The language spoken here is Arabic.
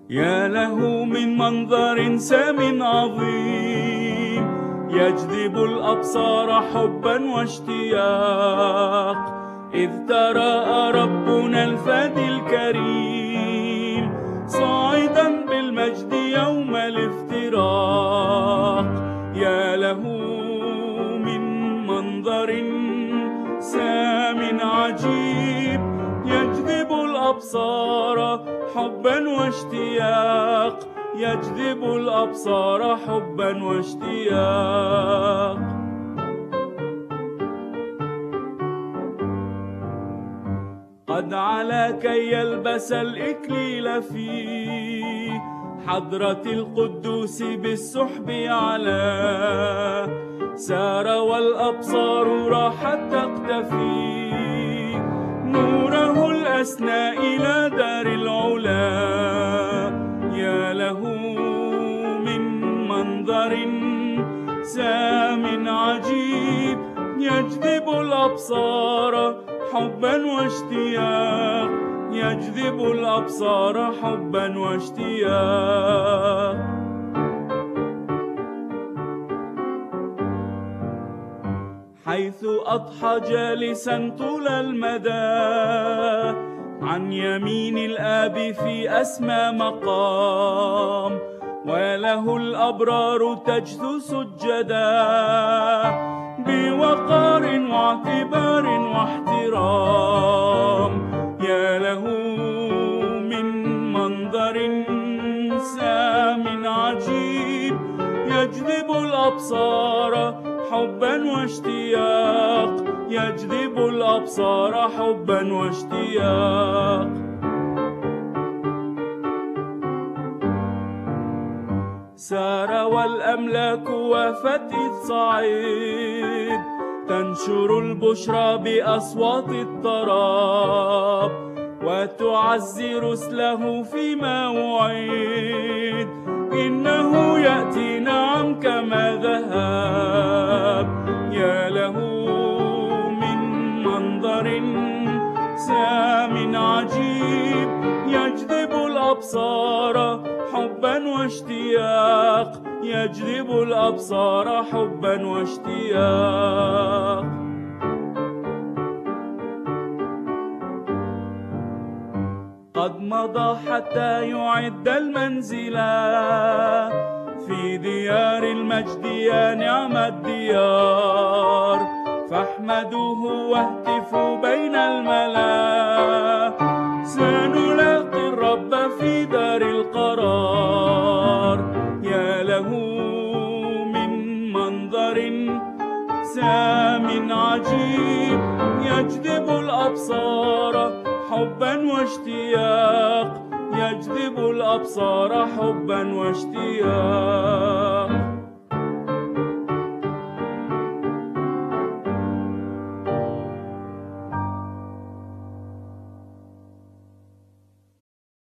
يا له من منظر سام عظيم يجذب الأبصار حبا واشتياق، إذ تراءى ربنا الفادي الكريم صاعدا بالمجد يوم الافتراق. يا له من منظر سام عجيب يجذب الأبصار حبا واشتياق، يجذب الأبصار حبا واشتياق. قد علا كي يلبس الإكليل في حضرة القدوس بالسحب على، سار والأبصار راحت تقتفي نوره الأسنى إلى دار العلا. يا له من منظر سام عجيب يجذب الأبصار حبا واشتياق، يجذب الأبصار حبا واشتياق. حيث أضحى جالسا طول المدى عن يمين الآب في أسمى مقام، وله الأبرار تجثو سجدا بوقار واعتبار واحترام. يا له من منظر سام عجيب يجذب الأبصار حبا واشتياق، يجذب الأبصار حبا واشتياق. سار والأملاك وافت إذ صعيد تنشر البشرى بأصوات الطراب، وتعزي رسله فيما وعيد إنه يأتي نعم كما ذهب. يا له من منظر سام عجيب يجذب الأبصار حبا واشتياق، يجذب الأبصار حبا واشتياق. قد مضى حتى يعد المنزل في ديار المجد، يا نعم الديار، فاحمدوه واهتفوا بين الملا، سنلاقي الرب في دار القرار. يا له من منظر سام عجيب يجذب الأبصار حبا واشتياق، يجذب الأبصار حبا واشتياق.